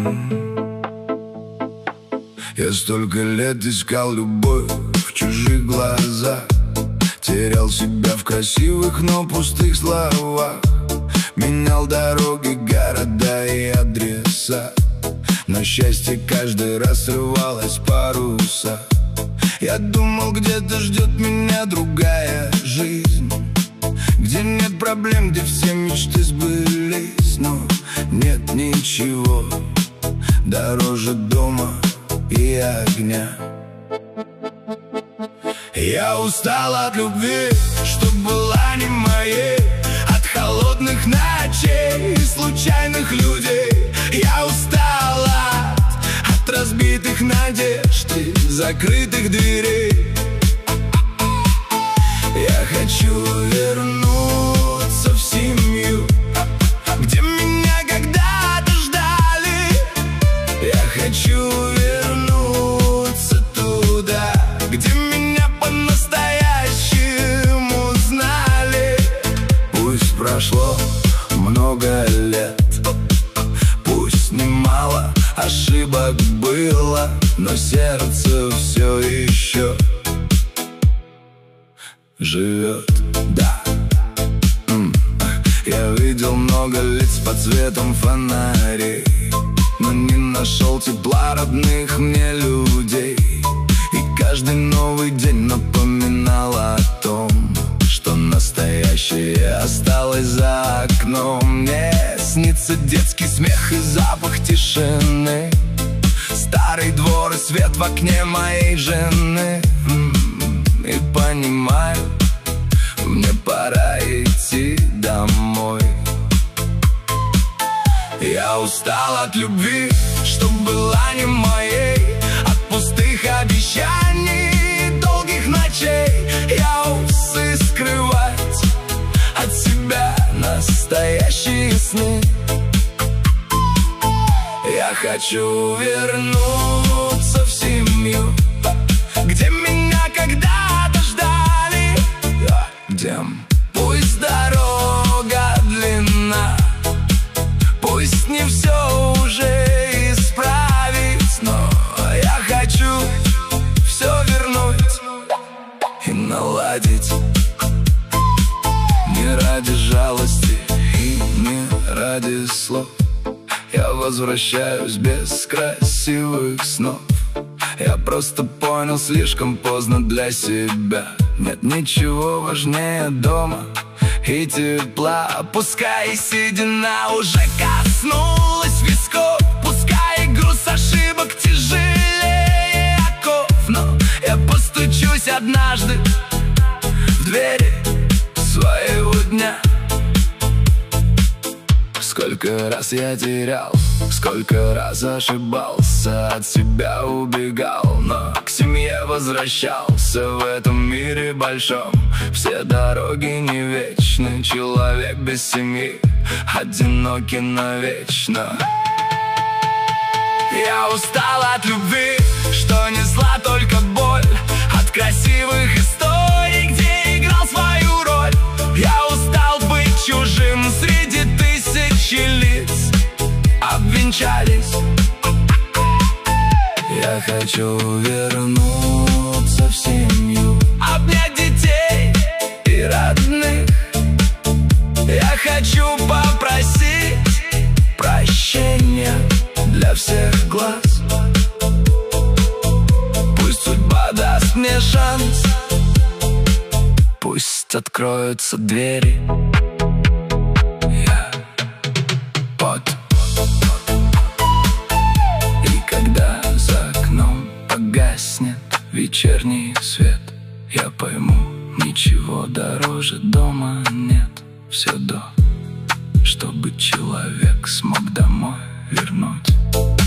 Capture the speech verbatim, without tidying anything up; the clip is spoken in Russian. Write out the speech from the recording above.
Я столько лет искал любовь в чужих глазах, терял себя в красивых, но пустых словах, менял дороги, города и адреса, но счастье каждый раз срывалось паруса. Я думал, где-то ждет меня другая жизнь, где нет проблем, где все мечты сбылись. Но нет ничего дороже дома и огня. Я устал от любви, что была не моей, от холодных ночей и случайных людей. Я устал от, от разбитых надежд и закрытых дверей. Я хочу вернуться в семью, где меня когда-то ждали. Я хочу вернуться туда, где меня по-настоящему знали. Пусть прошло много лет, пусть немало ошибок было, но сердце все еще живет, да. М -м. Я видел много лиц под светом фонарей, но не нашел тепла родных мне людей. И каждый новый день напоминал о том, что настоящее осталось за окном. Мне снится детский смех и запах тишины, старый двор и свет в окне моей жены. И понимаю, мне пора идти домой. Я устал от любви, что была не моей, от пустых обещаний, долгих ночей. Я усы скрывать от себя настоящие сны. Я хочу вернуться в семью, где меня когда-то ждали, где пусть дорога длинна, пусть не все уже исправить, но я хочу все вернуть и наладить. Не ради жалости и не ради слов я возвращаюсь без красивых снов. Я просто понял слишком поздно для себя, нет ничего важнее дома и тепла. Пускай седина уже коснулась висков, пускай груз ошибок тяжелее оков, но я постучусь однажды в двери своего дня. Сколько раз я терял, сколько раз ошибался, от себя убегал, но к семье возвращался. В этом мире большом все дороги не вечны, человек без семьи одинокий навечно. Я устал от любви, что несла только боль, от красивых историй, где играл свою роль. Я устал быть чужим среди тысячи лиц, обвенчались. Я хочу вернуться в семью, обнять детей и родных. Я хочу попросить прощения для всех глаз. Пусть судьба даст мне шанс, пусть откроются двери. Я под. И когда за окном погаснет вечерний свет, я пойму, ничего дороже дома нет. Все до, чтобы человек смог домой вернуть.